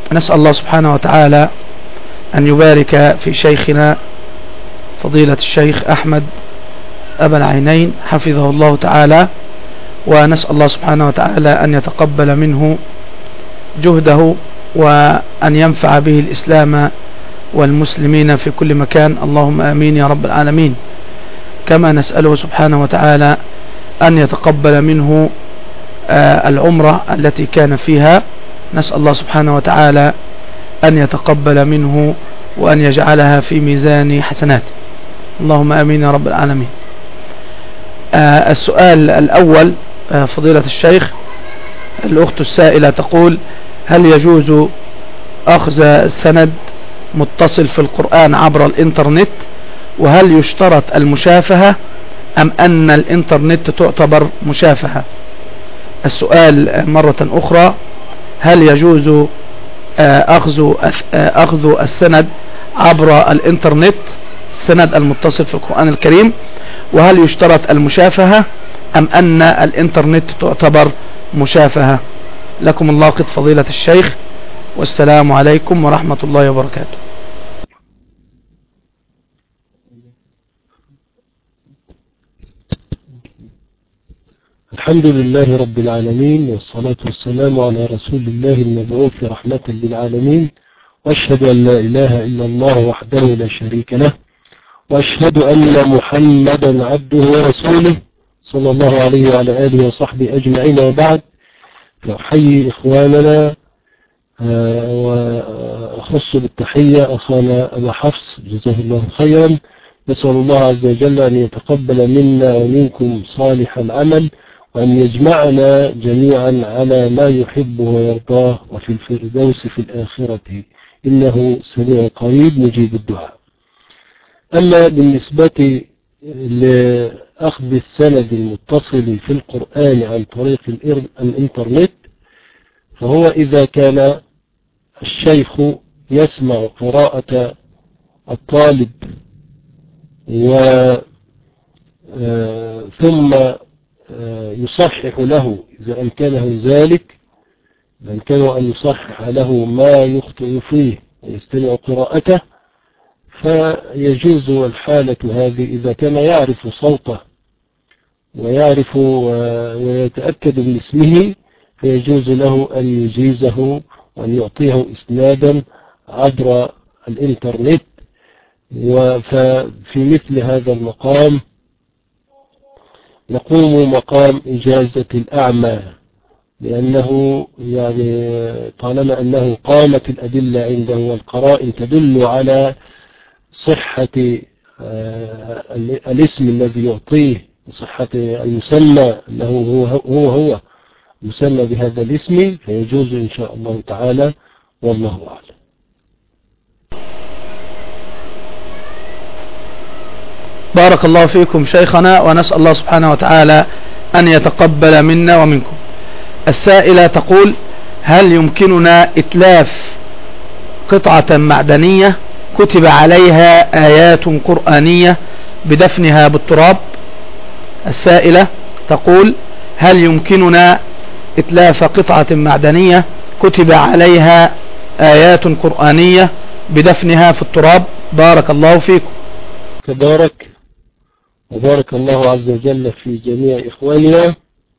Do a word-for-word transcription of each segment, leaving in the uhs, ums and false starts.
نسأل الله سبحانه وتعالى أن يبارك في شيخنا فضيلة الشيخ أحمد أبا العينين حفظه الله تعالى، ونسأل الله سبحانه وتعالى أن يتقبل منه جهده وأن ينفع به الإسلام والمسلمين في كل مكان، اللهم آمين يا رب العالمين. كما نسأله سبحانه وتعالى أن يتقبل منه العمرة التي كان فيها، نسأل الله سبحانه وتعالى أن يتقبل منه وأن يجعلها في ميزان حسنات، اللهم آمين يا رب العالمين. السؤال الأول فضيلة الشيخ، الأخت السائلة تقول: هل يجوز أخذ سند متصل في القرآن عبر الإنترنت؟ وهل يشترط المشافهة أم أن الإنترنت تعتبر مشافهة؟ السؤال مرة أخرى: هل يجوز أخذ أخذ السند عبر الإنترنت، السند المتصل في القرآن الكريم؟ وهل يشترط المشافهة أم أن الإنترنت تعتبر مشافهة؟ لكم الله قد فضيلة الشيخ، والسلام عليكم ورحمة الله وبركاته. الحمد لله رب العالمين، والصلاة والسلام على رسول الله المبعوث رحمة للعالمين، وأشهد أن لا إله إلا الله وحده لا شريك له، وأشهد أن محمدا عبده ورسوله صلى الله عليه وعلى آله وصحبه أجمعين. وبعد، فأحيي إخواننا وأخص بالتحية أخانا أبا حفص جزاه الله خيرا، نسأل الله عز وجل أن يتقبل منا ومنكم صالح العمل، وأن يجمعنا جميعا على ما يحب ويرضاه وفي الفردوس في الآخرة، إنه سميع قريب مجيب الدعاء. أما بالنسبة لأخذ السند المتصل في القرآن عن طريق الإنترنت، فهو إذا كان الشيخ يسمع قراءة الطالب و ثم يصحح له إذا أمكنه ذلك، بإمكانه أن يصحح له ما يخطئ فيه ويستمع قراءته، فيجوز الحالة هذه إذا كان يعرف صوته ويعرف ويتأكد من اسمه، فيجوز له أن يجيزه وأن يعطيه إسنادا عبر الإنترنت. وفي مثل هذا المقام يقوم مقام إجازة الأعمى، لأنه يعني طالما أنه قامت الأدلة عنده والقرائن تدل على صحة الاسم الذي يعطيه، صحة المسمى أنه هو هو, هو مسمى بهذا الاسم، فيجوز إن شاء الله تعالى، والله أعلم. بارك الله فيكم شيخنا، ونسأل الله سبحانه وتعالى أن يتقبل منا ومنكم. السائلة تقول: هل يمكننا إتلاف قطعة معدنية كتب عليها آيات قرآنية بدفنها بالتراب؟ السائلة تقول: هل يمكننا إتلاف قطعة معدنية كتب عليها آيات قرآنية بدفنها في التراب؟ بارك الله فيكم. تبارك وبارك الله عز وجل في جميع إخواننا.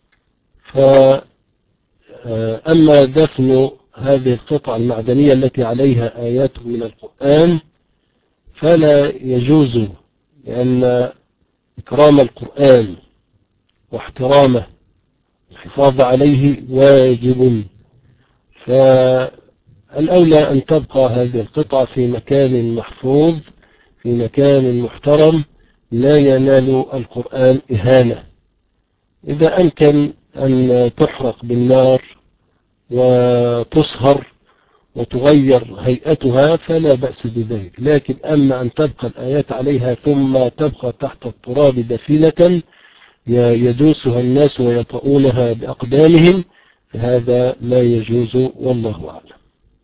فأما دفن هذه القطعة المعدنية التي عليها آيات من القرآن فلا يجوز، لأن إكرام القرآن واحترامه الحفاظ عليه واجب، فالأولى أن تبقى هذه القطعة في مكان محفوظ، في مكان محترم لا ينال القرآن إهانة. إذا أمكن أن تحرق بالنار وتصهر وتغير هيئتها فلا بأس بذلك، لكن أما أن تبقى الآيات عليها ثم تبقى تحت التراب دفينة يدوسها الناس ويطؤونها بأقدامهم، فهذا لا يجوز، والله أعلم.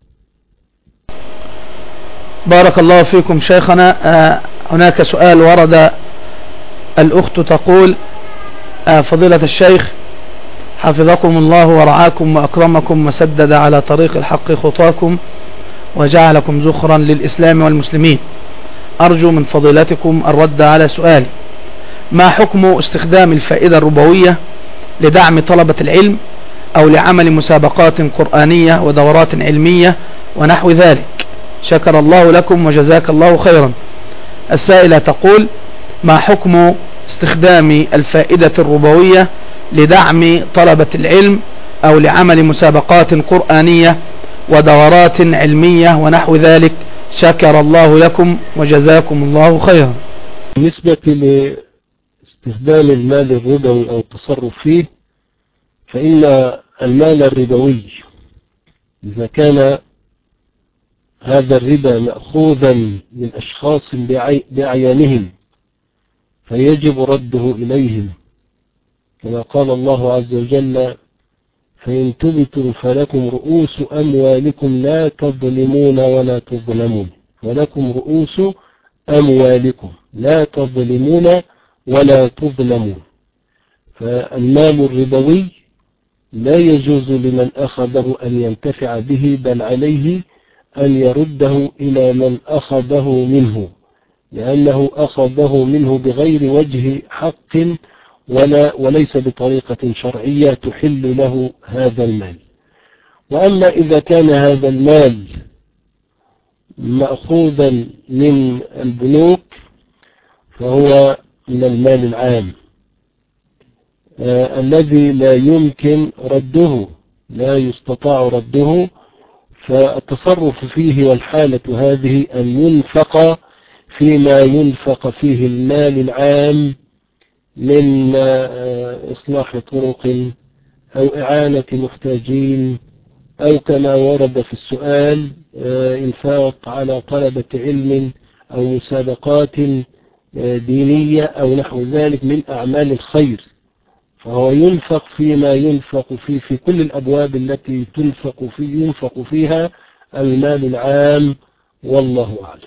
بارك الله فيكم شيخنا. هناك سؤال ورد، الأخت تقول: فضيلة الشيخ حفظكم الله ورعاكم وأكرمكم وسدد على طريق الحق خطاكم وجعلكم زخرا للإسلام والمسلمين. أرجو من فضيلتكم الرد على سؤالي: ما حكم استخدام الفائدة الربوية لدعم طلبة العلم أو لعمل مسابقات قرآنية ودورات علمية ونحو ذلك؟ شكر الله لكم وجزاك الله خيرا. السائلة تقول: ما حكم استخدام الفائدة الربوية لدعم طلبة العلم أو لعمل مسابقات قرآنية ودورات علمية ونحو ذلك؟ شكر الله لكم وجزاكم الله خيرا. بالنسبة لاستخدام المال الربوي أو التصرف فيه، فإن المال الربوي إذا كان هذا الربا مأخوذا من أشخاص بأعيانهم فيجب رده إليهم، كما قال الله عز وجل: فإن تبتم فلكم رؤوس أموالكم لا تظلمون ولا تظلمون. ولكم رؤوس أموالكم لا تظلمون ولا تظلمون. فالمال الربوي لا يجوز لمن أخذه أن ينتفع به، بل عليه أن يرده إلى من أخذه منه، لأنه أخذه منه بغير وجه حق ولا وليس بطريقة شرعية تحل له هذا المال. وأما إذا كان هذا المال مأخوذا من البنوك فهو من المال العام آه الذي لا يمكن رده، لا يستطاع رده، فالتصرف فيه والحالة هذه أن ينفق فيما ينفق فيه المال العام من إصلاح طرق أو إعانة محتاجين، أو كما ورد في السؤال إنفاق على طلبة علم أو مسابقات دينية أو نحو ذلك من أعمال الخير. فهو ينفق فيما ينفق فيه في كل الأبواب التي تنفق في ينفق فيها المال العام، والله أعلم.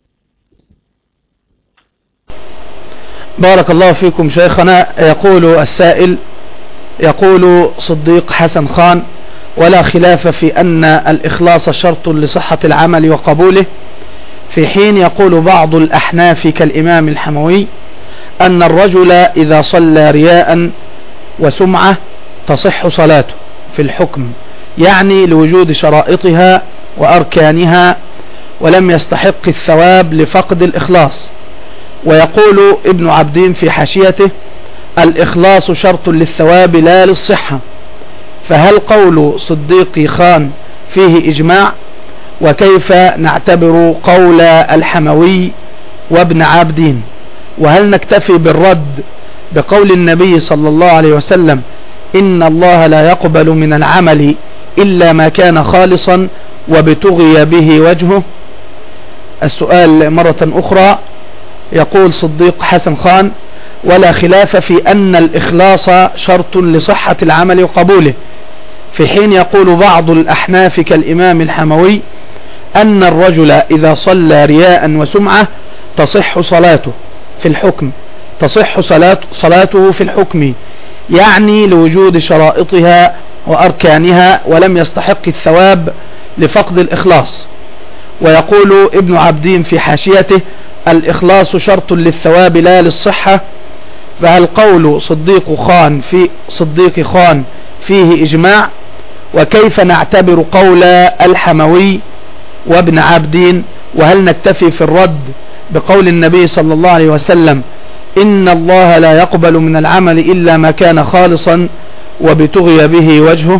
بارك الله فيكم شيخنا. يقول السائل، يقول صديق حسن خان: ولا خلاف في أن الإخلاص شرط لصحة العمل وقبوله، في حين يقول بعض الأحناف كالإمام الحموي أن الرجل إذا صلى رياء وسمعة تصح صلاته في الحكم، يعني لوجود شرائطها وأركانها، ولم يستحق الثواب لفقد الإخلاص. ويقول ابن عبدين في حاشيته: الإخلاص شرط للثواب لا للصحة. فهل قول صديق خان فيه إجماع؟ وكيف نعتبر قول الحموي وابن عبدين؟ وهل نكتفي بالرد بقول النبي صلى الله عليه وسلم: إن الله لا يقبل من العمل إلا ما كان خالصا وبتغي به وجهه؟ السؤال مرة أخرى. يقول صديق حسن خان: ولا خلاف في أن الإخلاص شرط لصحة العمل وقبوله، في حين يقول بعض الأحناف كالإمام الحموي أن الرجل إذا صلى رياء وسمعة تصح صلاته في الحكم تصح صلاته في الحكم يعني لوجود شرائطها وأركانها، ولم يستحق الثواب لفقد الإخلاص. ويقول ابن عبدين في حاشيته: الإخلاص شرط للثواب لا للصحة. فهل قول صديق خان في صديق خان فيه إجماع؟ وكيف نعتبر قول الحموي وابن عبدين؟ وهل نكتفي في الرد بقول النبي صلى الله عليه وسلم: إن الله لا يقبل من العمل إلا ما كان خالصا وبتغي به وجهه؟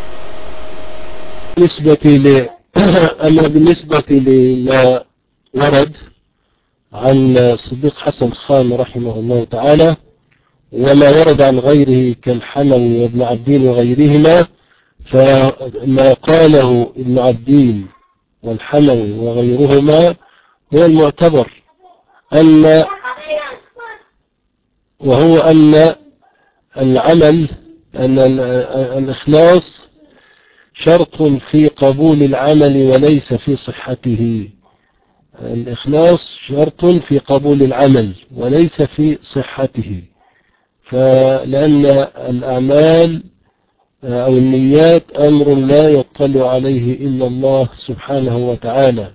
بالنسبة ل... أما بالنسبة لما ورد عن صديق حسن خان رحمه الله تعالى وما ورد عن غيره كالحموي وابن عبدين وغيرهما، فما قاله ابن عبدين والحموي وغيرهما هو المعتبر، أن وهو أن العمل أن الإخلاص شرط في قبول العمل وليس في صحته. الإخلاص شرط في قبول العمل وليس في صحته، فلأن الأعمال أو النيات أمر لا يطلع عليه إلا الله سبحانه وتعالى.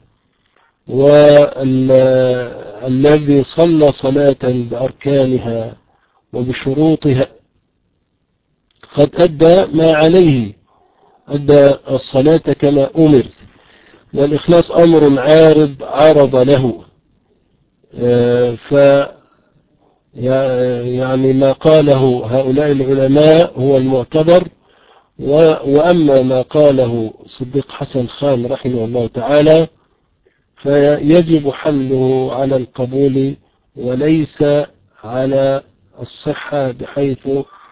والذي صلى صلاة بأركانها وبشروطها قد أدى ما عليه، أدى الصلاة كما أمر. والإخلاص أمر عارض عرض له، ف يعني ما قاله هؤلاء العلماء هو المعتبر. وأما ما قاله صديق حسن خان رحمه الله تعالى فيجب حمله على القبول وليس على الصحة، بحيث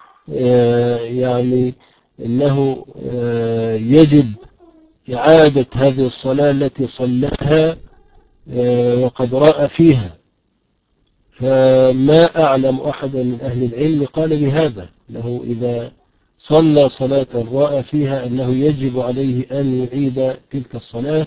يعني أنه يجب إعادة هذه الصلاة التي صلتها وقد رأى فيها. فما أعلم أحدا من أهل العلم قال بهذا، أنه إذا صلى صلاة رأى فيها أنه يجب عليه أن يعيد تلك الصلاة.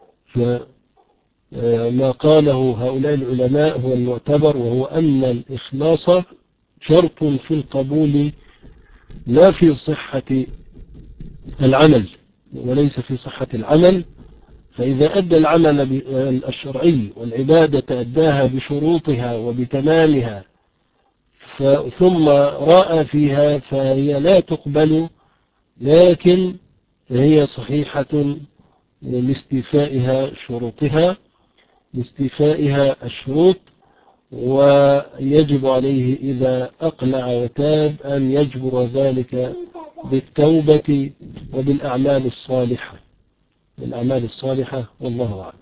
فما قاله هؤلاء العلماء هو المعتبر، وهو أن الإخلاص شرط في القبول لا في صحة العمل، وليس في صحة العمل. فإذا أدى العمل الشرعي والعبادة أداها بشروطها وبتمامها ثم رأى فيها فهي لا تقبل، لكن هي صحيحة لاستيفائها شروطها لاستيفائها الشروط. ويجب عليه إذا أقلع وتاب أن يجبر ذلك بالتوبة وبالأعمال الصالحة بالأعمال الصالحة والله أعلم.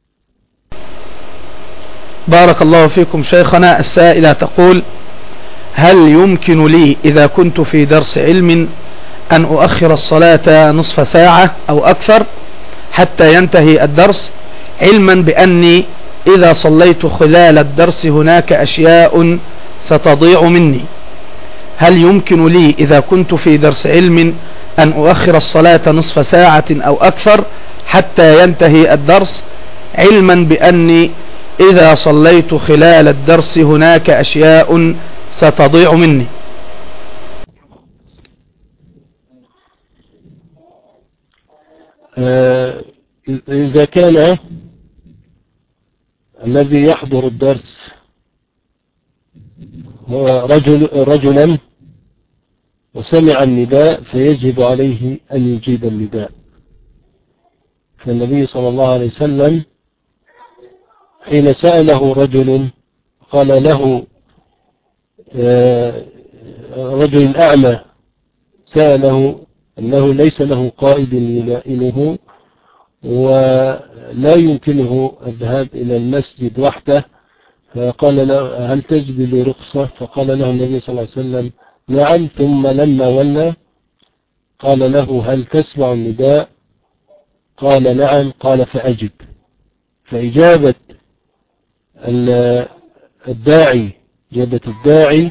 بارك الله فيكم شيخنا. السائلة تقول: هل يمكن لي إذا كنت في درس علم أن أؤخر الصلاة نصف ساعة أو أكثر حتى ينتهي الدرس، علما بأني إذا صليت خلال الدرس هناك أشياء ستضيع مني؟ هل يمكن لي إذا كنت في درس علم أن أؤخر الصلاة نصف ساعة أو أكثر حتى ينتهي الدرس، علما بأني إذا صليت خلال الدرس هناك أشياء ستضيع مني؟ آه إذا كان الذي يحضر الدرس هو رجل رجلا وسمع النداء فيجب عليه أن يجيب النداء. فالنبي صلى الله عليه وسلم حين سأله رجل قال له رجل أعمى سأله أنه ليس له قائد يلائمه ولا يمكنه الذهاب إلى المسجد وحده، فقال له: هل تجد لي رخصة؟ فقال له النبي صلى الله عليه وسلم: نعم. ثم لما ولى قال له: هل تسمع النداء؟ قال: نعم. قال: فأجب. فإجابة الداعي إجابة الداعي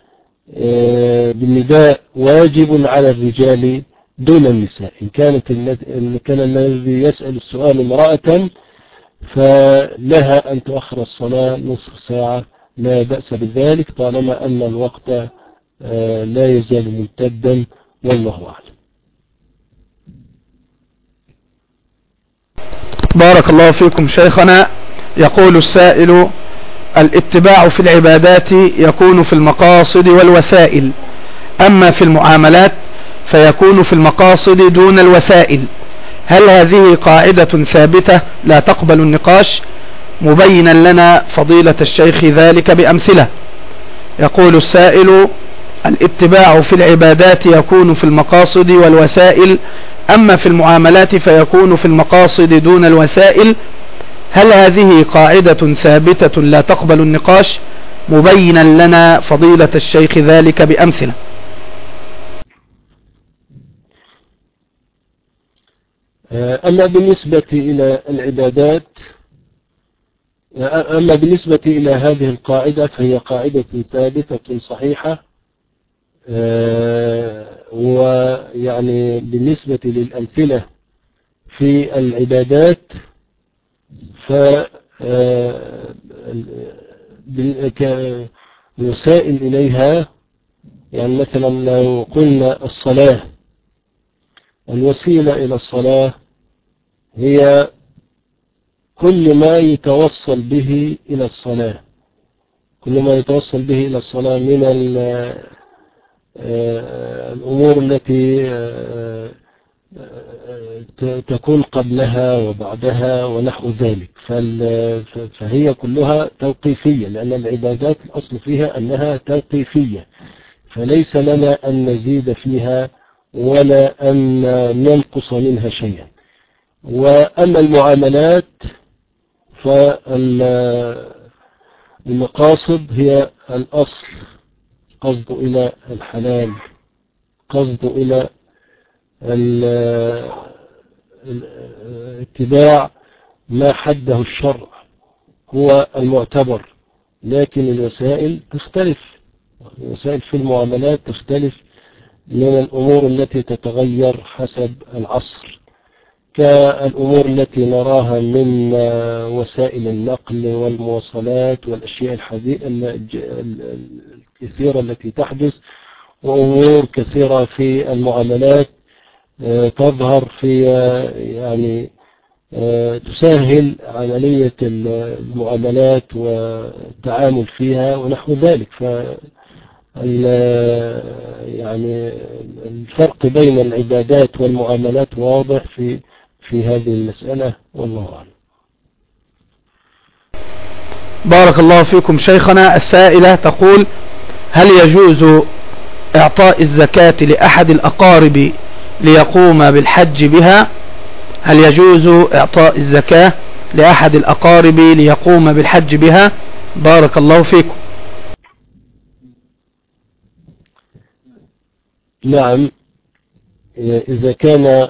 بالنداء واجب على الرجال دون النساء. إن كانت إن كان الذي يسأل السؤال امرأة فلها أن تؤخر الصلاة نصف ساعة، لا بأس بذلك طالما أن الوقت لا يزال ممتدا، والله أعلم. بارك الله فيكم شيخنا. يقول السائل: الاتباع في العبادات يكون في المقاصد والوسائل، أما في المعاملات فيكون في المقاصد دون الوسائل، هل هذه قاعدة ثابتة لا تقبل النقاش؟ مبينا لنا فضيلة الشيخ ذلك بأمثلة. يقول السائل: الاتباع في العبادات يكون في المقاصد والوسائل، أما في المعاملات فيكون في المقاصد دون الوسائل، هل هذه قاعدة ثابتة لا تقبل النقاش؟ مبينا لنا فضيلة الشيخ ذلك بأمثلة. أما بالنسبة إلى العبادات أما بالنسبة إلى هذه القاعدة فهي قاعدة ثابتة صحيحة. ويعني بالنسبة للأمثلة في العبادات فالوسائل إليها، يعني مثلا لو قلنا الصلاة الوسيلة إلى الصلاة هي كل ما يتوصل به إلى الصلاة، كل ما يتوصل به إلى الصلاة من الأمور التي تكون قبلها وبعدها ونحو ذلك، فهي كلها توقيفية، لأن العبادات الأصل فيها أنها توقيفية، فليس لنا أن نزيد فيها ولا أن ننقص منها شيئا. وأما المعاملات فالمقاصد هي الأصل، قصد إلى الحلال، قصد إلى اتباع ما حده الشرع هو المعتبر، لكن الوسائل تختلف، الوسائل في المعاملات تختلف من الأمور التي تتغير حسب العصر، كالأمور التي نراها من وسائل النقل والمواصلات والأشياء الكثيرة التي تحدث، وأمور كثيرة في المعاملات تظهر في يعني تسهل عملية المعاملات والتعامل فيها ونحو ذلك. ف يعني الفرق بين العبادات والمعاملات واضح في في هذه المسألة، والله أعلم. بارك الله فيكم شيخنا. السائلة تقول: هل يجوز إعطاء الزكاة لأحد الأقارب ليقوم بالحج بها؟ هل يجوز إعطاء الزكاة لأحد الأقارب ليقوم بالحج بها؟ بارك الله فيكم. نعم، إذا كان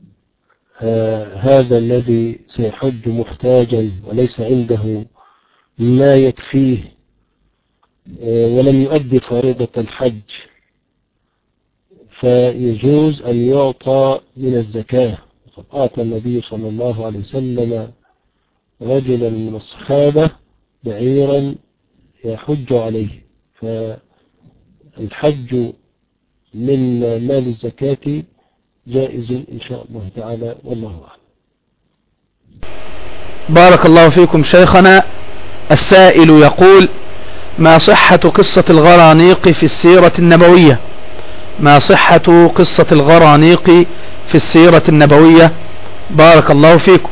هذا الذي سيحج محتاجا وليس عنده ما يكفيه ولم يؤدي فريضة الحج، فيجوز أن يعطى من الزكاة. وقد أعطى النبي صلى الله عليه وسلم رجلا من الصحابة بعيرا يحج عليه، فالحج من مال الزكاة جائز إن شاء الله تعالى، والله أعلم. بارك الله فيكم شيخنا. السائل يقول: ما صحة قصة الغرانيق في السيرة النبوية؟ ما صحة قصة الغرانيق في السيرة النبوية؟ بارك الله فيكم.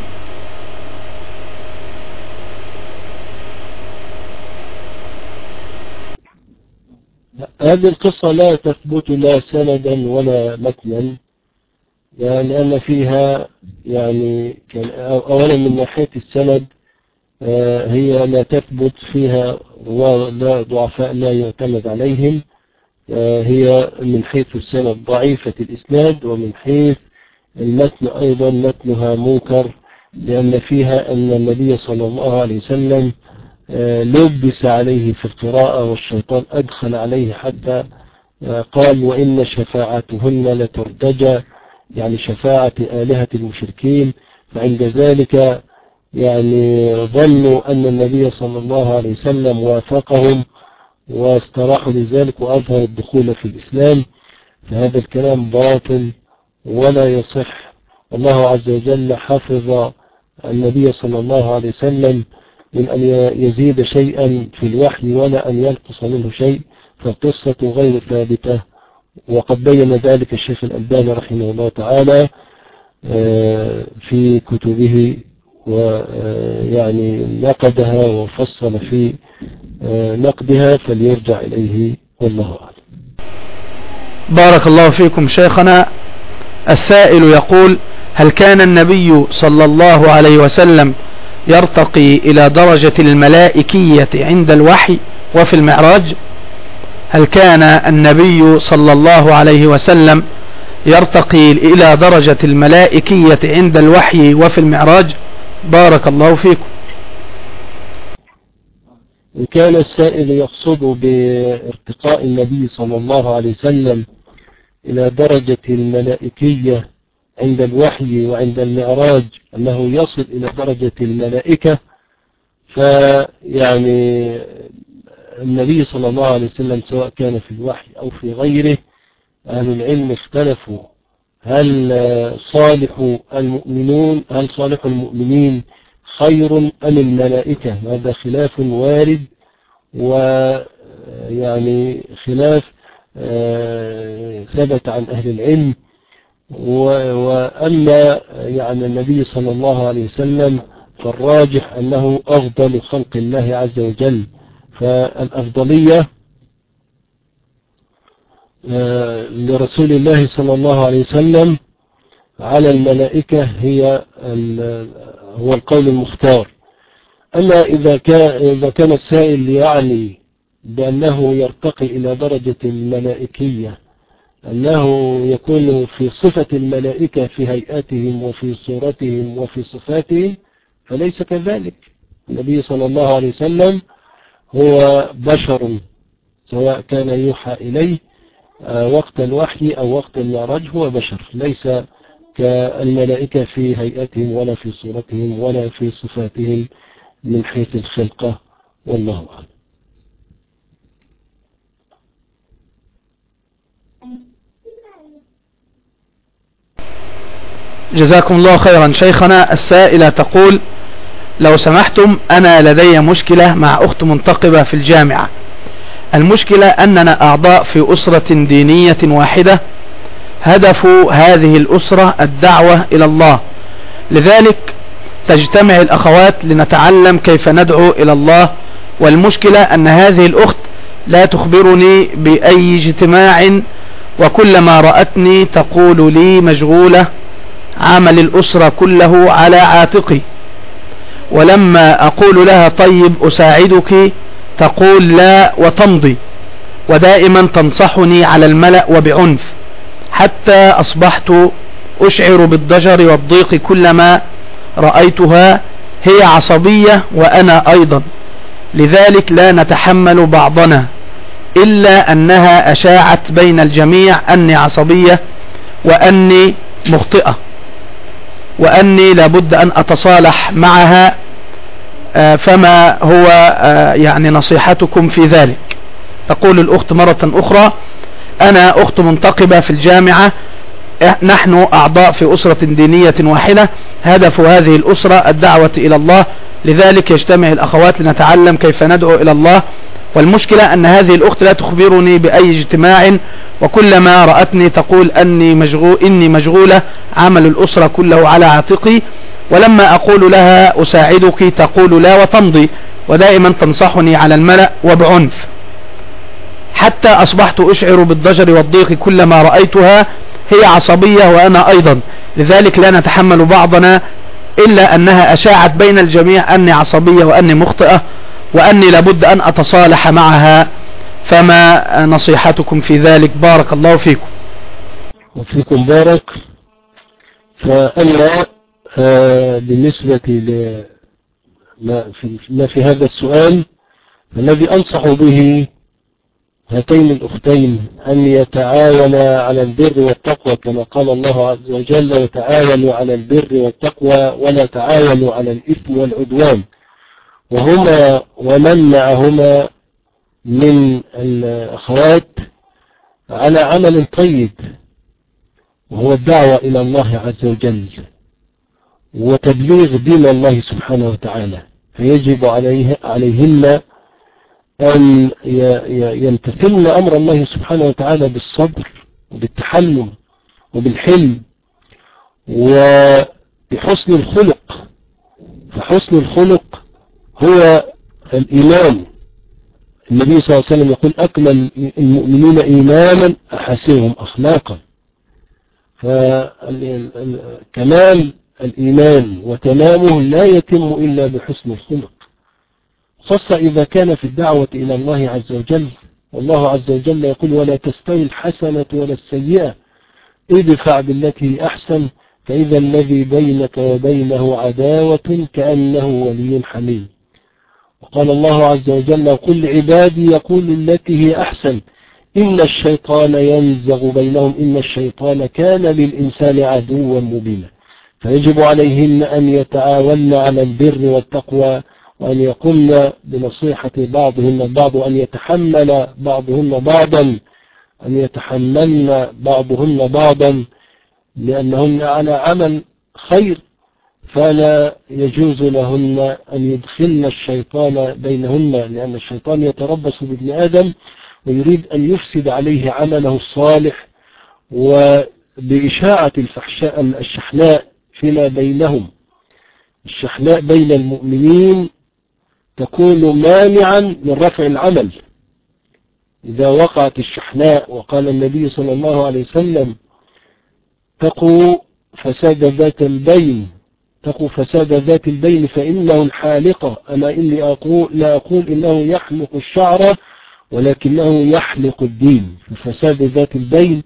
هذه القصة لا تثبت لا سندا ولا متنا، يعني لأن فيها يعني أولا من ناحية السند هي لا تثبت، فيها ضعفاء لا يعتمد عليهم، هي من حيث السند ضعيفة الإسناد، ومن حيث المتن أيضا متنها منكر، لأن فيها أن النبي صلى الله عليه وسلم لبس عليه في القراءة، والشيطان أدخل عليه حتى قال: وإن شفاعتهن لترتجى، يعني شفاعة آلهة المشركين. فعند ذلك يعني ظنوا أن النبي صلى الله عليه وسلم وافقهم واستراحوا لذلك وأظهر الدخول في الإسلام، فهذا الكلام باطل ولا يصح. الله عز وجل حفظ النبي صلى الله عليه وسلم من أن يزيد شيئا في الوحي ولا أن ينقص منه شيء، فالقصة غير ثابتة، وقد بين ذلك الشيخ الألباني رحمه الله تعالى في كتبه، ويعني نقدها وفصل في نقدها، فليرجع إليه، والله أعلم. بارك الله فيكم شيخنا. السائل يقول: هل كان النبي صلى الله عليه وسلم يرتقي إلى درجة الملائكية عند الوحي وفي المعراج؟ هل كان النبي صلى الله عليه وسلم يرتقي إلى درجة الملائكية عند الوحي وفي المعراج؟ بارك الله فيكم. إن كان السائل يقصد بارتقاء النبي صلى الله عليه وسلم إلى درجة الملائكية عند الوحي وعند المعراج أنه يصل إلى درجة الملائكة، فيعني النبي صلى الله عليه وسلم سواء كان في الوحي أو في غيره، أهل العلم اختلفوا هل صالح المؤمنون هل صالح المؤمنين خير أم الملائكة؟ هذا خلاف وارد، ويعني خلاف ثبت عن أهل العلم. وأما يعني النبي صلى الله عليه وسلم فالراجح أنه أفضل خلق الله عز وجل، فالأفضلية لرسول الله صلى الله عليه وسلم على الملائكة هي هو القول المختار. أما إذا كان إذا كان السائل يعني بأنه يرتقي إلى درجة الملائكية، أنه يكون في صفة الملائكة في هيئاتهم وفي صورتهم وفي صفاتهم، فليس كذلك. النبي صلى الله عليه وسلم هو بشر، سواء كان يوحى إليه وقت الوحي أو وقت المعراج، هو بشر، ليس كالملائكة في هيئاتهم ولا في صورتهم ولا في صفاتهم من حيث الخلقة، والله أعلم. جزاكم الله خيرا. شيخنا السائلة تقول: لو سمحتم، أنا لدي مشكلة مع أخت منتقبة في الجامعة. المشكلة أننا أعضاء في أسرة دينية واحدة، هدف هذه الأسرة الدعوة إلى الله، لذلك تجتمع الأخوات لنتعلم كيف ندعو إلى الله. والمشكلة أن هذه الأخت لا تخبرني بأي اجتماع، وكلما رأتني تقول لي مشغولة، عمل الأسرة كله على عاتقي، ولما أقول لها طيب أساعدك تقول لا وتمضي، ودائما تنصحني على الملأ وبعنف، حتى أصبحت أشعر بالضجر والضيق كلما رأيتها. هي عصبية وأنا أيضا، لذلك لا نتحمل بعضنا، إلا أنها أشاعت بين الجميع أني عصبية وأني مخطئة وأني لابد أن أتصالح معها، فما هو يعني نصيحتكم في ذلك؟ تقول الأخت مرة أخرى: أنا أخت منتقبة في الجامعة، نحن أعضاء في أسرة دينية واحدة، هدف هذه الأسرة الدعوة إلى الله، لذلك يجتمع الأخوات لنتعلم كيف ندعو إلى الله. والمشكلة أن هذه الأخت لا تخبرني بأي اجتماع، وكلما رأتني تقول أني مشغول إني مشغولة، عمل الأسرة كله على عاتقي، ولما أقول لها أساعدك تقول لا وتمضي، ودائما تنصحني على الملأ وبعنف، حتى أصبحت أشعر بالضجر والضيق كلما رأيتها. هي عصبية وأنا أيضا، لذلك لا نتحمل بعضنا، إلا أنها أشاعت بين الجميع أني عصبية وأني مخطئة وأني لابد أن أتصالح معها، فما نصيحتكم في ذلك؟ بارك الله فيكم. وفيكم بارك. فأنا آه بالنسبة لما في, ما في هذا السؤال، الذي أنصح به هاتين الأختين أن يتعاونا على البر والتقوى، كما قال الله عز وجل: وتعاونوا على البر والتقوى ولا تعاونوا على الإثم والعدوان. وهما ومن معهما من الأخوات على عمل طيب، وهو الدعوة إلى الله عز وجل وتبليغ دين الله سبحانه وتعالى، فيجب عليه عليهن أن يمتثلن أمر الله سبحانه وتعالى بالصبر وبالتحلم وبالحلم وبحسن الخلق. فحسن الخلق هو الإيمان. النبي صلى الله عليه وسلم يقول: أكمل المؤمنين إيمانا أحسنهم أخلاقا. فكمال الإيمان وتمامه لا يتم إلا بحسن الخلق، خاصة إذا كان في الدعوة إلى الله عز وجل. والله عز وجل يقول: ولا تستوي الحسنة ولا السيئة، ادفع بالتي أحسن، فإذا الذي بينك وبينه عداوة كأنه ولي حميم. وقال الله عز وجل: قل لعبادي يقول التي هي أحسن إن الشيطان ينزغ بينهم إن الشيطان كان للإنسان عدوا مبينا. فيجب عليهن أن يتعاون على البر والتقوى، وأن يقمن بنصيحة بعضهن البعض، وأن يتحمل بعضهن بعضا أن يتحملن بعضهن بعضا لأنهن على عمل خير، فلا يجوز لهن أن يدخلن الشيطان بينهن، لأن الشيطان يتربص بابن آدم ويريد أن يفسد عليه عمله الصالح، وبإشاعة الفحشاء الشحناء فيما بينهم. الشحناء بين المؤمنين تكون مانعا من رفع العمل. إذا وقعت الشحناء، وقال النبي صلى الله عليه وسلم: تقوا فساد ذات البين تقوا فساد ذات البين فإنه الحالقة. أنا إني أقول لا أقول إنه يحلق الشعر، ولكنه يحلق الدين. فساد ذات البين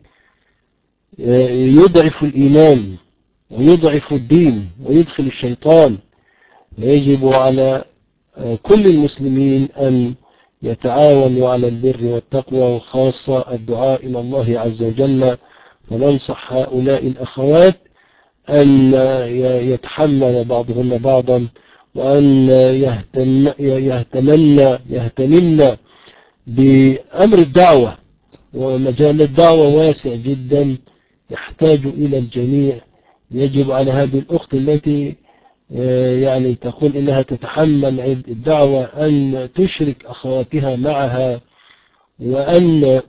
يضعف الإيمان ويضعف الدين ويدخل الشيطان. يجب على كل المسلمين أن يتعاونوا على البر والتقوى، وخاصة الدعاء إلى الله عز وجل. وننصح هؤلاء الأخوات أن يتحمل بعضهن بعضا، وأن يهتمن يهتمن بأمر الدعوة. ومجال الدعوة واسع جدا يحتاج إلى الجميع. يجب على هذه الأخت التي يعني تقول إنها تتحمل عبء الدعوة أن تشرك أخواتها معها، وأن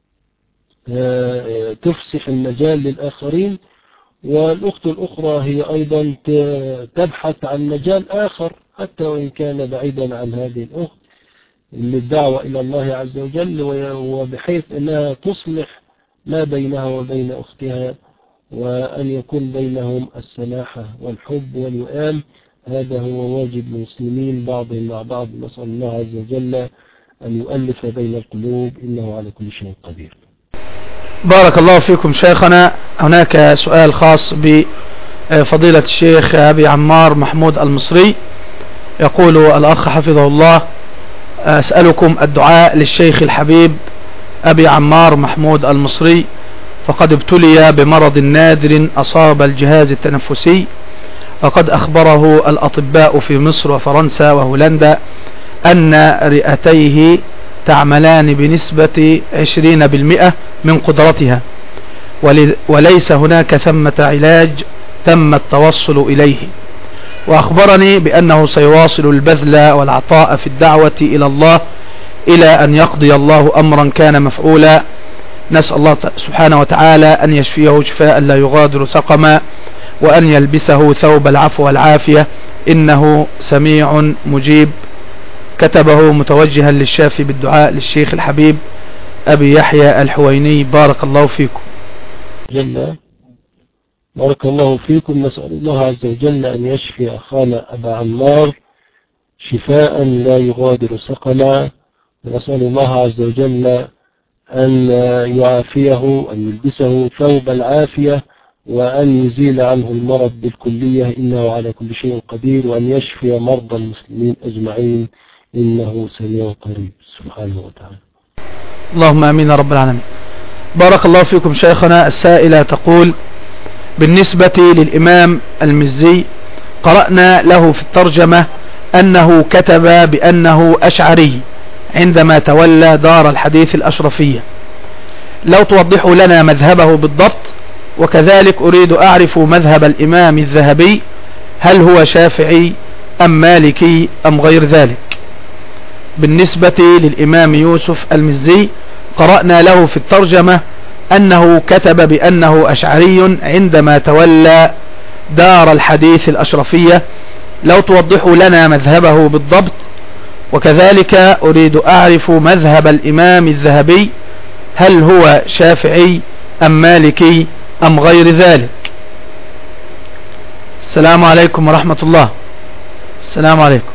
تفسح المجال للآخرين. والأخت الأخرى هي أيضا تبحث عن مجال آخر حتى وإن كان بعيدا عن هذه الأخت للدعوة إلى الله عز وجل، وبحيث أنها تصلح ما بينها وبين أختها، وأن يكون بينهم السماحة والحب والوئام. هذا هو واجب المسلمين بعضهم مع بعض. نسأل الله عز وجل أن يؤلف بين القلوب، إنه على كل شيء قدير. بارك الله فيكم شيخنا. هناك سؤال خاص بفضيلة الشيخ أبي عمار محمود المصري. يقول الأخ حفظه الله: أسألكم الدعاء للشيخ الحبيب أبي عمار محمود المصري، فقد ابتلي بمرض نادر أصاب الجهاز التنفسي، وقد أخبره الأطباء في مصر وفرنسا وهولندا أن رئتيه تعملان بنسبة عشرين بالمئة من قدرتها، وليس هناك ثمة علاج تم التوصل إليه. وأخبرني بأنه سيواصل البذل والعطاء في الدعوة إلى الله إلى أن يقضي الله أمرا كان مفعولا. نسأل الله سبحانه وتعالى أن يشفيه شفاء لا يغادر سقما، وأن يلبسه ثوب العفو والعافية، إنه سميع مجيب. كتبه متوجها للشافي بالدعاء للشيخ الحبيب أبي يحيى الحويني. بارك الله فيكم. جل بارك الله فيكم. نسأل الله عز وجل أن يشفي أخانا أبا عمار شفاء لا يغادر سقما، ونسأل الله عز وجل أن يعافيه، أن يلبسه ثوب العافية، وأن يزيل عنه المرض بالكلية، إنه على كل شيء قدير، وأن يشفي مرضى المسلمين أجمعين، إنه سميع قريب سبحانه وتعالى. اللهم آمين رب العالمين. بارك الله فيكم شيخنا. السائلة تقول: بالنسبة للإمام المزي، قرأنا له في الترجمة أنه كتب بأنه أشعري عندما تولى دار الحديث الأشرفية. لو توضحوا لنا مذهبه بالضبط، وكذلك أريد أعرف مذهب الإمام الذهبي، هل هو شافعي أم مالكي أم غير ذلك؟ بالنسبة للإمام يوسف المزي، قرأنا له في الترجمة أنه كتب بأنه أشعري عندما تولى دار الحديث الأشرفية. لو توضحوا لنا مذهبه بالضبط، وكذلك أريد أعرف مذهب الإمام الذهبي، هل هو شافعي أم مالكي أم غير ذلك؟ السلام عليكم ورحمة الله. السلام عليكم.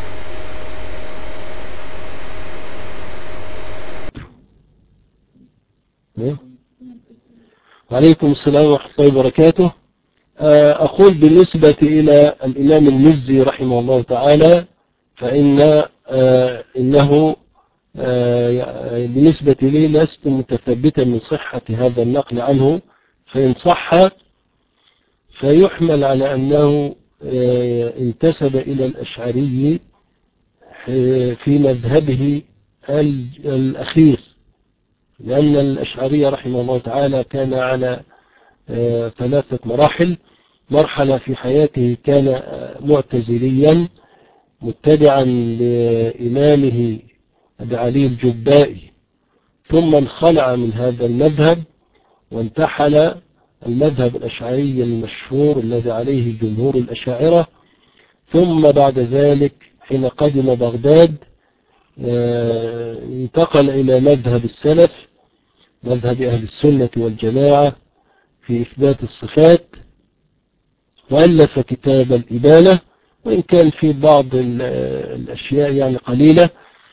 وعليكم السلام ورحمة الله وبركاته. أقول بالنسبة إلى الإمام المزي رحمه الله تعالى، فإن إنه بالنسبة لي لست متثبتا من صحة هذا النقل عنه، فإن صح فيحمل على أنه انتسب إلى الأشعري في مذهبه الأخير، لأن الأشعري رحمه الله تعالى كان على ثلاثة مراحل. مرحلة في حياته كان معتزليا متبعا لإمامه أبي علي الجبائي، ثم انخلع من هذا المذهب وانتحل المذهب الأشعري المشهور الذي عليه جمهور الأشاعرة. ثم بعد ذلك حين قدم بغداد انتقل إلى مذهب السلف، مذهب أهل السنة والجماعة في إثبات الصفات، وألف كتاب الإبانة، وإن كان في بعض الأشياء يعني قليلة.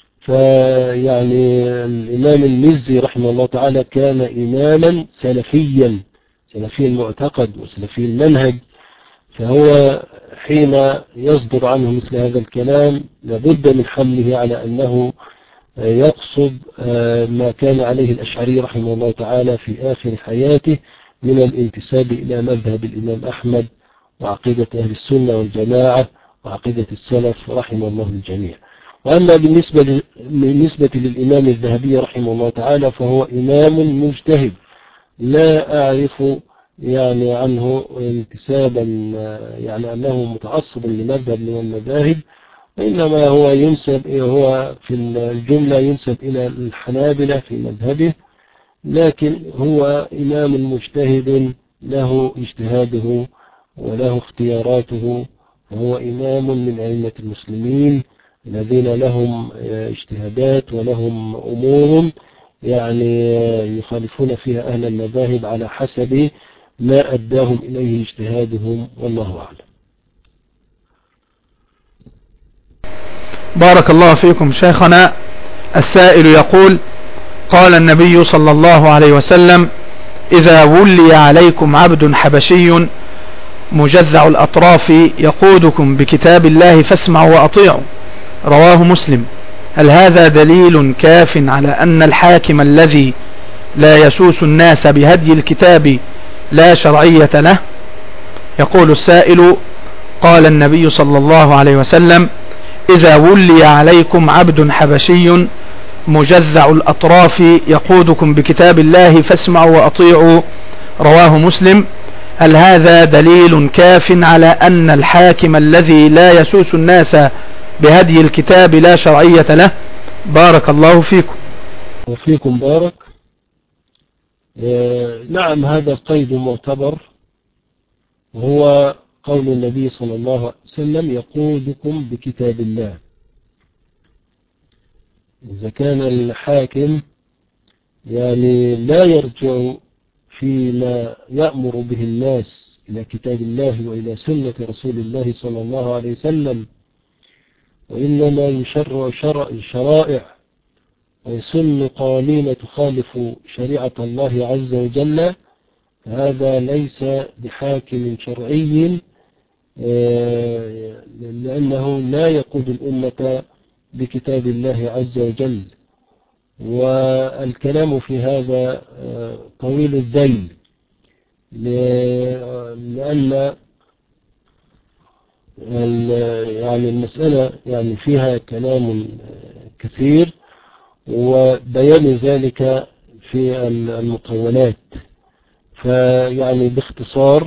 فيعني الإمام المزي رحمه الله تعالى كان إماما سلفيا، سلفي المعتقد وسلفي المنهج، فهو حين يصدر عنه مثل هذا الكلام لابد من حمله على أنه يقصد ما كان عليه الأشعري رحمه الله تعالى في آخر حياته من الانتساب إلى مذهب الإمام أحمد وعقيدة أهل السنة والجماعة وعقيدة السلف رحمه الله الجميع. وأما بالنسبة بالنسبة للإمام الذهبي رحمه الله تعالى فهو إمام مجتهد، لا أعرف يعني عنه انتسابا يعني أنه متعصب لمذهب من المذاهب، وإنما هو ينسب هو في الجملة ينسب إلى الحنابلة في مذهبه، لكن هو إمام مجتهد له اجتهاده وله اختياراته، وهو إمام من أئمة المسلمين الذين لهم اجتهادات ولهم أمور يعني يخالفون فيها أهل المذاهب على حسب ما أداهم إليه اجتهادهم، والله أعلم. بارك الله فيكم شيخنا. السائل يقول: قال النبي صلى الله عليه وسلم: إذا ولي عليكم عبد حبشي مجذع الأطراف يقودكم بكتاب الله فاسمعوا وأطيعوا، رواه مسلم. هل هذا دليل كاف على أن الحاكم الذي لا يسوس الناس بهدي الكتاب لا شرعية له؟ يقول السائل: قال النبي صلى الله عليه وسلم: إذا ولي عليكم عبد حبشي مجذع الأطراف يقودكم بكتاب الله فاسمعوا وأطيعوا، رواه مسلم. هل هذا دليل كاف على أن الحاكم الذي لا يسوس الناس بهدي الكتاب لا شرعية له؟ بارك الله فيكم. وفيكم بارك. نعم، هذا القيد معتبر، وهو قول النبي صلى الله عليه وسلم: يقودكم بكتاب الله. إذا كان الحاكم يعني لا يرجع فيما يأمر به الناس إلى كتاب الله وإلى سنة رسول الله صلى الله عليه وسلم، وإنما يشرع شرع شرائع ويسن قوانين تخالف شريعة الله عز وجل، هذا ليس بحاكم شرعي، لأنه لا يقود الأمة بكتاب الله عز وجل. والكلام في هذا طويل الذيل، لأن يعني المسألة يعني فيها كلام كثير، وبيان ذلك في المطولات. فيعني باختصار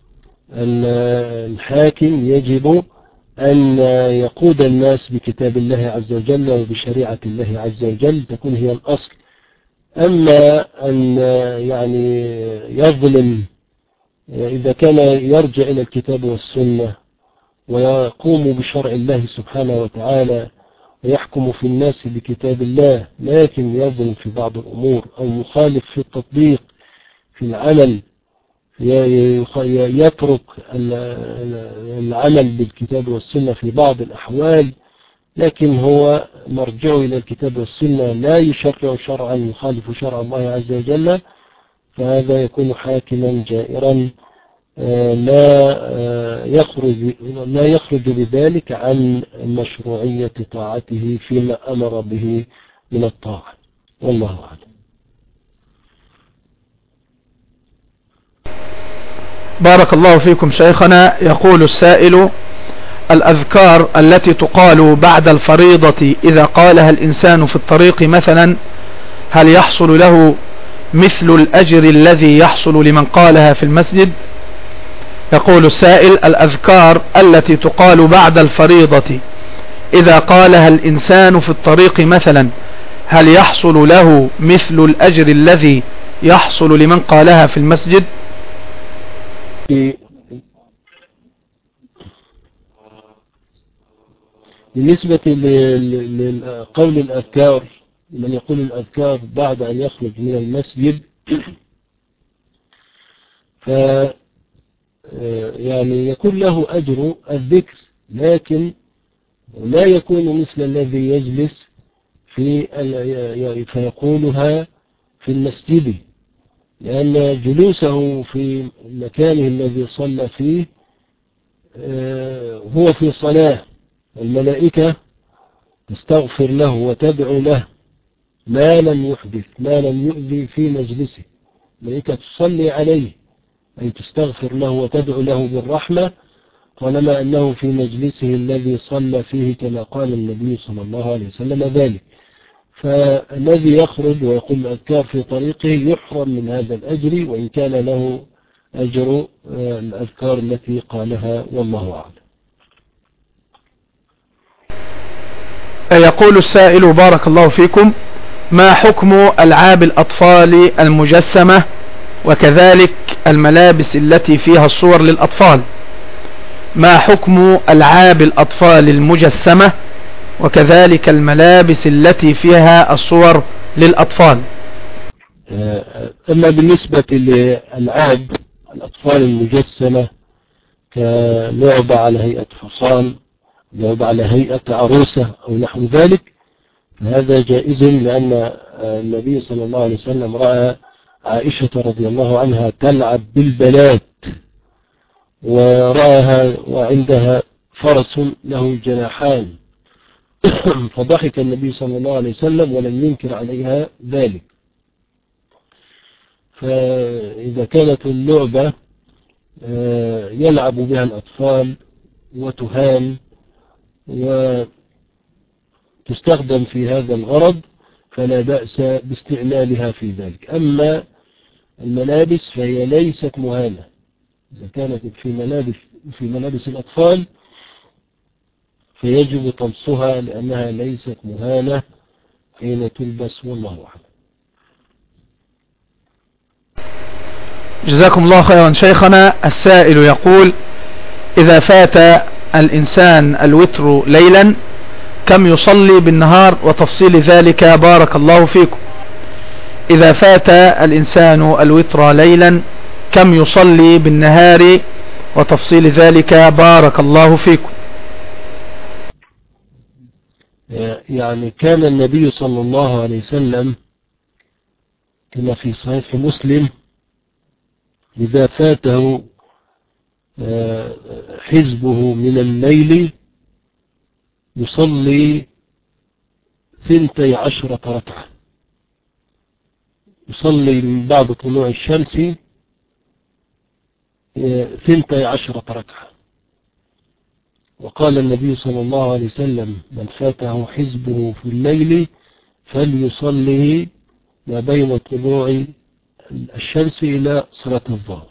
الحاكم يجب أن يقود الناس بكتاب الله عز وجل وبشريعة الله عز وجل، تكون هي الأصل. أما أن يعني يظلم، إذا كان يرجع إلى الكتاب والسنة ويقوم بشرع الله سبحانه وتعالى ويحكم في الناس بكتاب الله، لكن يظلم في بعض الأمور أو يخالف في التطبيق في العمل، يترك العمل بالكتاب والسنة في بعض الأحوال، لكن هو مرجع إلى الكتاب والسنة، لا يشرع شرعا يخالف شرع الله عز وجل، فهذا يكون حاكما جائرا لا يخرج لا يخرج بذلك عن مشروعية طاعته فيما أمر به من الطاعة، والله أعلم. بارك الله فيكم شيخنا. يقول السائل: الأذكار التي تقال بعد الفريضة إذا قالها الإنسان في الطريق مثلا، هل يحصل له مثل الأجر الذي يحصل لمن قالها في المسجد؟ يقول السائل: الأذكار التي تقال بعد الفريضة إذا قالها الإنسان في الطريق مثلا، هل يحصل له مثل الأجر الذي يحصل لمن قالها في المسجد؟ بالنسبة لقول الأذكار، من يقول الأذكار بعد أن يخرج من المسجد، ف يعني يكون له أجر الذكر، لكن لا يكون مثل الذي يجلس في فيقولها في المسجد، لأن جلوسه في مكانه الذي صلى فيه هو في صلاة، الملائكة تستغفر له وتدعو له ما لم يحدث، ما لم يؤذي في مجلسه، الملائكة تصلي عليه أي تستغفر له وتدعو له بالرحمة، طالما أنه في مجلسه الذي صلى فيه، كما قال النبي صلى الله عليه وسلم ذلك. فالذي يخرج ويقول الأذكار في طريقه يحرم من هذا الأجر، وإن كان له أجر الأذكار التي قالها، والله أعلم. يقول السائل: بارك الله فيكم، ما حكم ألعاب الأطفال المجسمة وكذلك الملابس التي فيها الصور للأطفال؟ ما حكم ألعاب الأطفال المجسمة وكذلك الملابس التي فيها الصور للأطفال؟ أما بالنسبة لألعاب الأطفال المجسمة كلعبة على هيئة حصان، لعبة على هيئة عروسة أو نحو ذلك، فهذا جائز، لأن النبي صلى الله عليه وسلم رأى عائشة رضي الله عنها تلعب بالبنات، ورآها وعندها فرس له جناحان، فضحك النبي صلى الله عليه وسلم ولم ينكر عليها ذلك. فإذا كانت اللعبة يلعب بها الأطفال وتهان وتستخدم في هذا الغرض فلا بأس باستعمالها في ذلك. أما الملابس فهي ليست مهانة، إذا كانت في ملابس في ملابس الأطفال فيجب طمسها، لأنها ليست مهانة حين تلبس، والله أعلم. جزاكم الله خيرا شيخنا. السائل يقول: إذا فات الإنسان الوتر ليلا كم يصلي بالنهار؟ وتفصيل ذلك بارك الله فيكم. إذا فات الإنسان الوتر ليلا كم يصلي بالنهار؟ وتفصيل ذلك بارك الله فيكم. يعني كان النبي صلى الله عليه وسلم كما في صحيح مسلم إذا فاته حزبه من الليل يصلي ثنتي عشرة ركعة، يصلي من بعد طلوع الشمس ثنتي عشرة ركعة. وقال النبي صلى الله عليه وسلم: من فاته حزبه في الليل فليصلي ما بين طلوع الشمس إلى صلاة الظهر.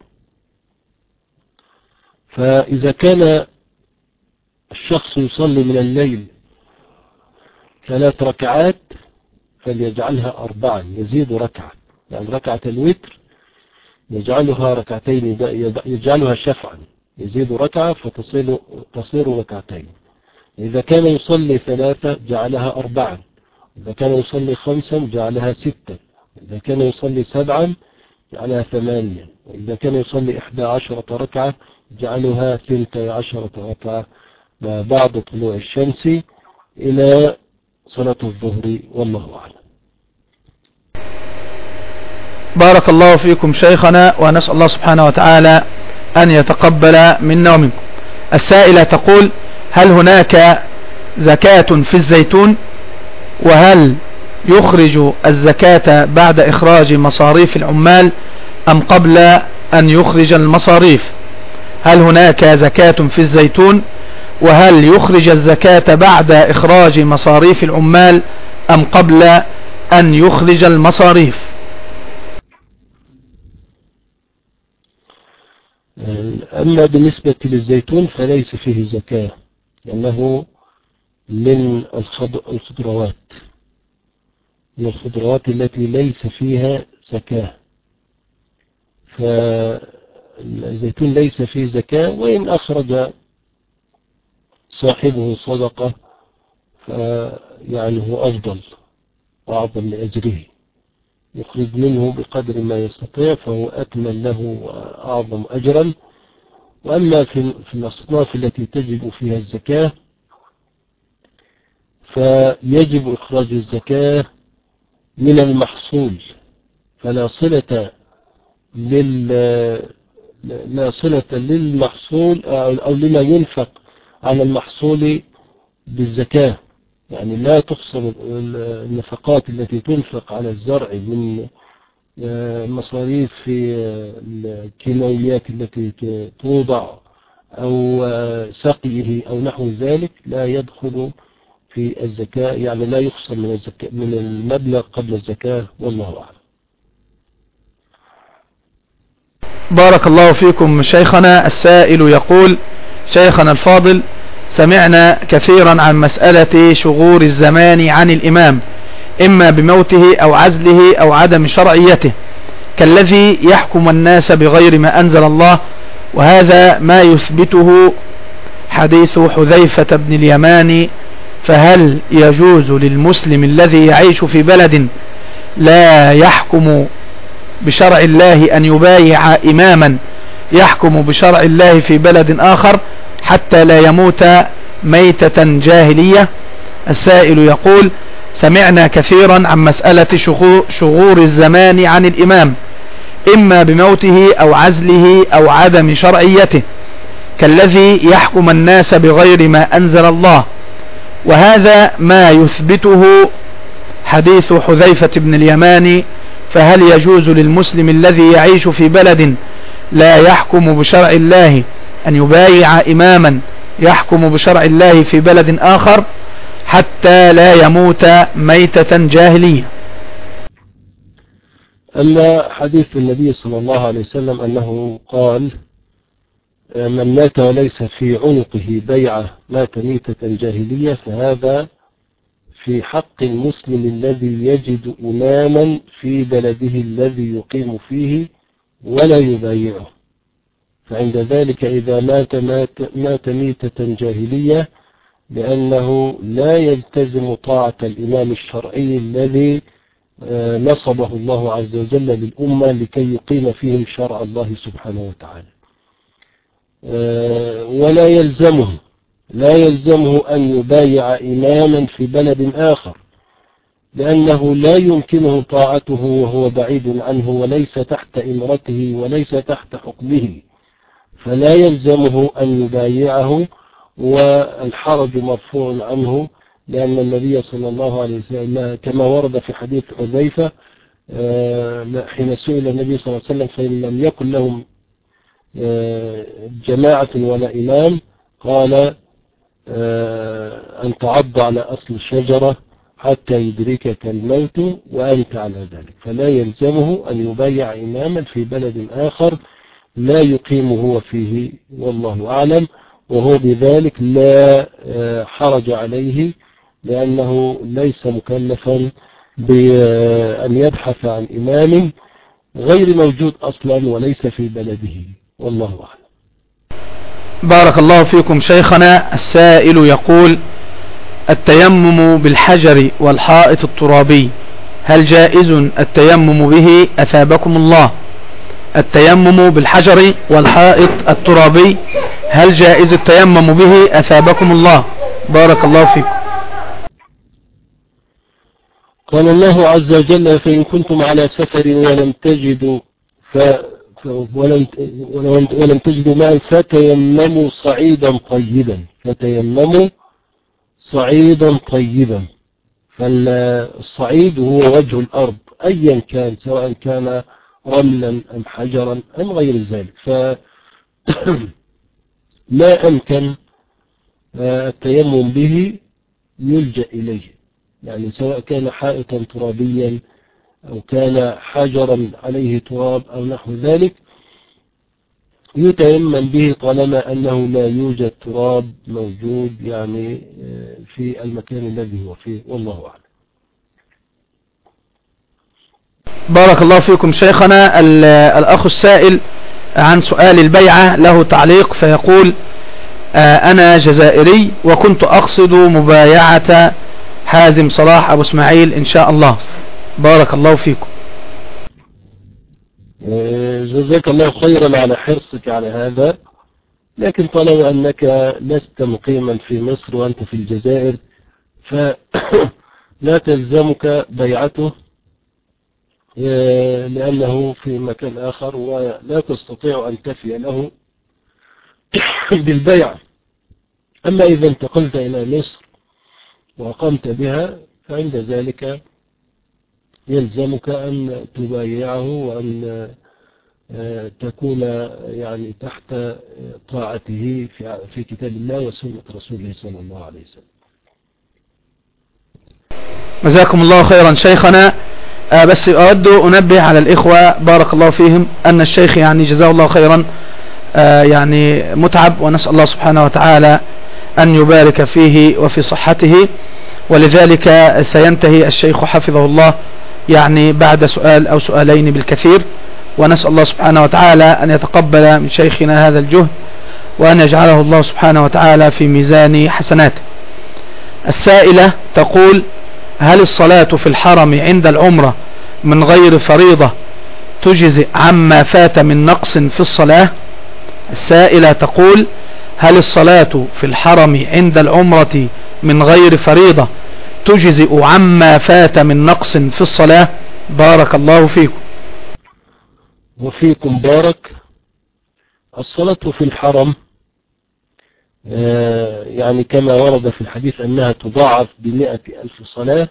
فإذا كان الشخص يصلي من الليل ثلاث ركعات فليجعلها أربعا، يزيد ركعة، يعني ركعة الوتر يجعلها ركعتين، يجعلها شفعا، يزيد ركعة فتصير تصير ركعتين. إذا كان يصلي ثلاثة جعلها أربعا، إذا كان يصلي خمسا جعلها ستة، إذا كان يصلي سبعا جعلها ثمانية، وإذا كان يصلي إحدى عشرة ركعة جعلها ثنتي عشرة ركعة ما بعد طلوع الشمس إلى صلاة الظهر، والله أعلم. بارك الله فيكم شيخنا، ونسأل الله سبحانه وتعالى أن يتقبل منا ومنكم. السائلة تقول: هل هناك زكاة في الزيتون؟ وهل يخرج الزكاة بعد إخراج مصاريف العمال أم قبل أن يخرج المصاريف؟ هل هناك زكاة في الزيتون؟ وهل يخرج الزكاة بعد إخراج مصاريف العمال أم قبل أن يخرج المصاريف؟ أما بالنسبة للزيتون فليس فيه زكاة لأنه من الخضروات من الخضروات التي ليس فيها زكاة، فالزيتون ليس فيه زكاة، وإن أخرج صاحبه صدقة فيعني هو أفضل وأعظم لأجره، يخرج منه بقدر ما يستطيع فهو أكمل له وأعظم أجرا. وأما في الأصناف التي تجب فيها الزكاة فيجب إخراج الزكاة من المحصول، فلا صلة لل لا صلة للمحصول أو لما ينفق على المحصول بالزكاة، يعني لا تخصم النفقات التي تنفق على الزرع من مصاريف في الكيماويات التي توضع أو سقيه أو نحو ذلك، لا يدخل في الزكاة، يعني لا يخصم من الزكاة من المبلغ قبل الزكاة، والله أعلم. بارك الله فيكم. شيخنا السائل يقول: شيخنا الفاضل، سمعنا كثيرا عن مسألة شغور الزمان عن الإمام، إما بموته أو عزله أو عدم شرعيته، كالذي يحكم الناس بغير ما أنزل الله، وهذا ما يثبته حديث حذيفة بن اليمان، فهل يجوز للمسلم الذي يعيش في بلد لا يحكم بشرع الله أن يبايع إماما يحكم بشرع الله في بلد آخر حتى لا يموت ميتة جاهلية؟ السائل يقول: سمعنا كثيرا عن مسألة شغور الزمان عن الإمام، إما بموته أو عزله أو عدم شرعيته، كالذي يحكم الناس بغير ما أنزل الله، وهذا ما يثبته حديث حذيفة بن اليمان، فهل يجوز للمسلم الذي يعيش في بلد لا يحكم بشرع الله أن يبايع إماما يحكم بشرع الله في بلد آخر حتى لا يموت ميتة جاهلية؟ أما حديث النبي صلى الله عليه وسلم أنه قال: من مات وليس في عنقه بيعة مات ميتة جاهلية، فهذا في حق المسلم الذي يجد إماما في بلده الذي يقيم فيه ولا يبايعه، فعند ذلك إذا مات مات, مات ميتة جاهلية، لأنه لا يلتزم طاعة الإمام الشرعي الذي نصبه الله عز وجل للأمة لكي يقيم فيهم شرع الله سبحانه وتعالى، ولا يلزمه لا يلزمه أن يبايع إماما في بلد آخر، لأنه لا يمكنه طاعته وهو بعيد عنه وليس تحت إمرته وليس تحت حكمه، فلا يلزمه أن يبايعه، والحرج مرفوع عنه، لأن النبي صلى الله عليه وسلم كما ورد في حديث حذيفة حين سئل النبي صلى الله عليه وسلم: فإن لم يكن لهم جماعة ولا إمام، قال: أن تعض على أصل الشجرة حتى يدركك الموت وأنت على ذلك، فلا يلزمه أن يبايع إماما في بلد آخر لا يقيم هو فيه، والله أعلم، وهو بذلك لا حرج عليه، لأنه ليس مكلفا بأن يبحث عن إمام غير موجود أصلا وليس في بلده، والله أعلم. بارك الله فيكم. شيخنا السائل يقول: التيمم بالحجر والحائط الترابي، هل جائز التيمم به أثابكم الله؟ التيمم بالحجر والحائط الترابي، هل جائز التيمم به أثابكم الله؟ بارك الله فيكم. قال الله عز وجل: فإن كنتم على سفر ولم تجدوا ف... ولم... ولم تجدوا ماء فتيمموا صعيدا طيبا فتيمموا صعيدا طيبا فالصعيد هو وجه الأرض أيا كان، سواء كان رملا أم حجرا أم غير ذلك، فما أمكن التيمم به يلجأ إليه، يعني سواء كان حائطا ترابيا أو كان حجرا عليه تراب أو نحو ذلك، يتيمم به طالما أنه لا يوجد تراب موجود يعني في المكان الذي هو فيه، والله أعلم. بارك الله فيكم شيخنا. الأخ السائل عن سؤال البيعة له تعليق فيقول: أنا جزائري وكنت أقصد مبايعة حازم صلاح أبو اسماعيل إن شاء الله. بارك الله فيكم. جزاك الله خيرا على حرصك على هذا، لكن طالما أنك لست مقيما في مصر وأنت في الجزائر فلا تلزمك بيعته لأنه في مكان آخر ولا تستطيع أن تفي له بالبيع. أما إذا انتقلت إلى مصر وقمت بها فعند ذلك يلزمك أن تبايعه وأن تكون يعني تحت طاعته في كتاب الله وسنة رسوله صلى الله عليه وسلم. جزاكم الله خيرا شيخنا. بس أود أنبه على الإخوة بارك الله فيهم أن الشيخ يعني جزاه الله خيرا يعني متعب، ونسأل الله سبحانه وتعالى أن يبارك فيه وفي صحته، ولذلك سينتهي الشيخ حفظه الله يعني بعد سؤال أو سؤالين بالكثير، ونسأل الله سبحانه وتعالى أن يتقبل من شيخنا هذا الجهد وأن يجعله الله سبحانه وتعالى في ميزان حسناته. السائلة تقول: هل الصلاة في الحرم عند العمرة من غير فريضة تجزئ عما فات من نقص في الصلاة؟ السائلة تقول: هل الصلاة في الحرم عند العمرة من غير فريضة تجزئ عما فات من نقص في الصلاة؟ بارك الله فيكم. وفيكم بارك. الصلاة في الحرم يعني كما ورد في الحديث أنها تضاعف بمئة ألف صلاة،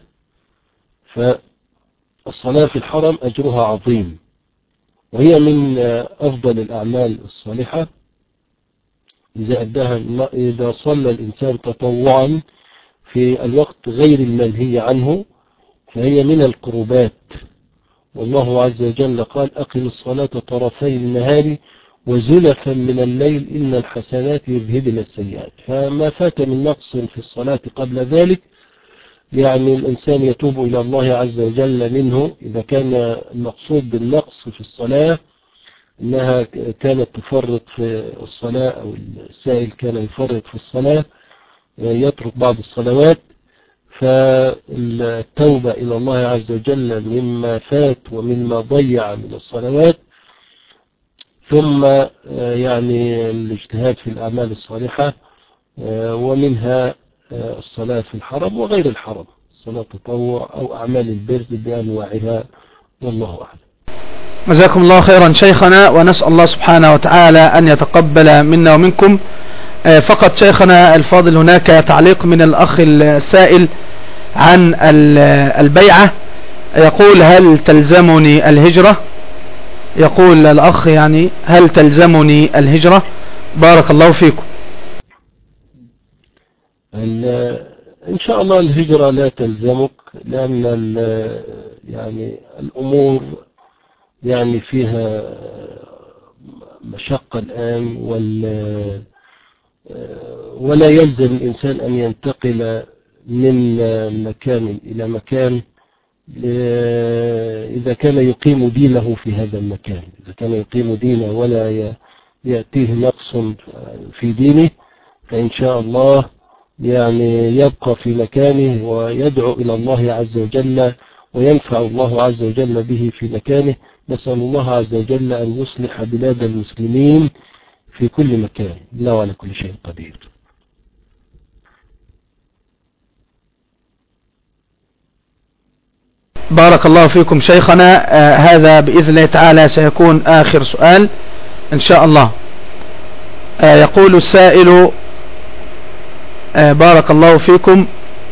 فالصلاة في الحرم أجرها عظيم، وهي من أفضل الأعمال الصالحة إذا أداها إذا صلى الإنسان تطوعا في الوقت غير المنهي عنه، فهي من القربات. والله عز وجل قال: أقم الصلاة طرفي النهار وزلفا من الليل إن الحسنات يذهبن السيئات. فما فات من نقص في الصلاة قبل ذلك يعني الإنسان يتوب إلى الله عز وجل منه، إذا كان المقصود بالنقص في الصلاة إنها كانت تفرط في الصلاة أو السائل كان يفرط في الصلاة يترك بعض الصلوات، فالتوبة إلى الله عز وجل مما فات ومما ضيع من الصلوات، ثم يعني الاجتهاد في الأعمال الصالحة، ومنها الصلاة في الحرم وغير الحرم، صلاة التطوع أو أعمال البر بأنواعها، والله أعلم. جزاكم الله خيرا شيخنا، ونسأل الله سبحانه وتعالى أن يتقبل منا ومنكم. فقط شيخنا الفاضل هناك تعليق من الأخ السائل عن البيعة، يقول: هل تلزمني الهجرة؟ يقول الأخ يعني: هل تلزمني الهجرة؟ بارك الله فيكم. إن شاء الله الهجرة لا تلزمك، لأن يعني الأمور يعني فيها مشقة الآن، ولا يلزم الإنسان أن ينتقل من مكان إلى مكان إذا كان يقيم دينه في هذا المكان. إذا كان يقيم دينه ولا يأتيه نقص في دينه فإن شاء الله يعني يبقى في مكانه ويدعو إلى الله عز وجل وينفع الله عز وجل به في مكانه. نسأل الله عز وجل أن يصلح بلاد المسلمين في كل مكان، لا وعلى كل شيء قدير. بارك الله فيكم شيخنا. آه هذا بإذن الله تعالى سيكون آخر سؤال إن شاء الله. آه يقول السائل: آه بارك الله فيكم،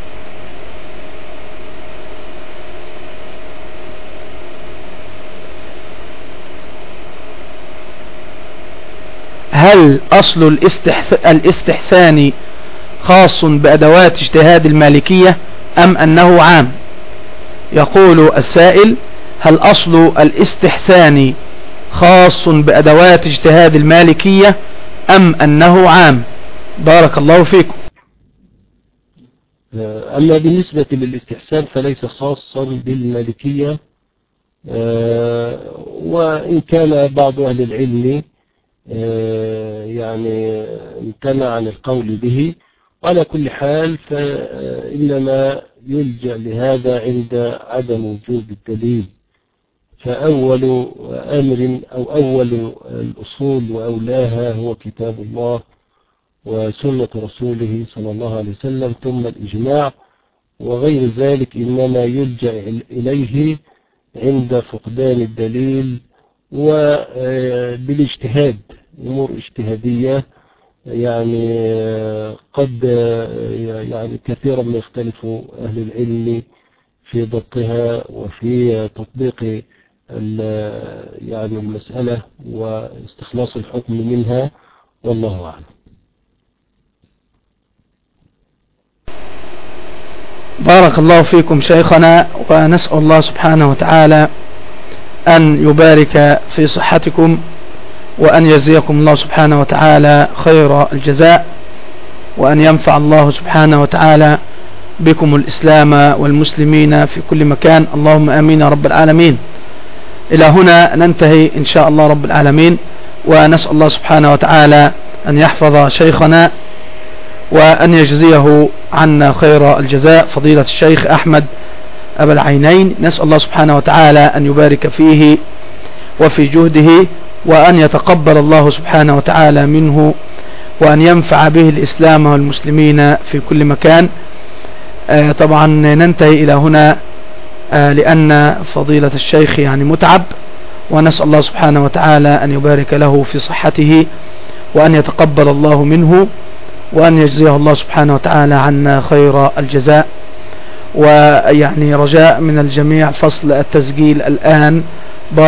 هل أصل الاستحسان خاص بأدوات اجتهاد المالكية أم أنه عام؟ يقول السائل: هل أصل الاستحسان خاص بأدوات اجتهاد المالكية أم أنه عام؟ بارك الله فيكم. أما بالنسبة للاستحسان فليس خاصا بالمالكية، وإن كان بعض أهل العلم يعني امتنع عن القول به. على كل حال فإنما يلجأ لهذا عند عدم وجود الدليل. فأول أمر أو أول الأصول وأولاها هو كتاب الله وسنة رسوله صلى الله عليه وسلم، ثم الإجماع، وغير ذلك إنما يلجأ إليه عند فقدان الدليل وبالاجتهاد، أمور اجتهادية يعني قد يعني كثيرا ما يختلف أهل العلم في ضبطها وفي تطبيق يعني المسألة واستخلاص الحكم منها، والله أعلم. بارك الله فيكم شيخنا، ونسأل الله سبحانه وتعالى أن يبارك في صحتكم وأن يجزيكم الله سبحانه وتعالى خير الجزاء، وأن ينفع الله سبحانه وتعالى بكم الإسلام والمسلمين في كل مكان، اللهم آمين يا رب العالمين. إلى هنا ننتهي إن شاء الله رب العالمين، ونسأل الله سبحانه وتعالى أن يحفظ شيخنا وأن يجزيه عنا خير الجزاء فضيلة الشيخ أحمد أبا العينين. نسأل الله سبحانه وتعالى أن يبارك فيه وفي جهده، وأن يتقبل الله سبحانه وتعالى منه، وأن ينفع به الإسلام والمسلمين في كل مكان. آه طبعا ننتهي إلى هنا آه لأن فضيلة الشيخ يعني متعب، ونسأل الله سبحانه وتعالى أن يبارك له في صحته وأن يتقبل الله منه، وأن يجزيه الله سبحانه وتعالى عنا خير الجزاء. ويعني رجاء من الجميع فصل التسجيل الآن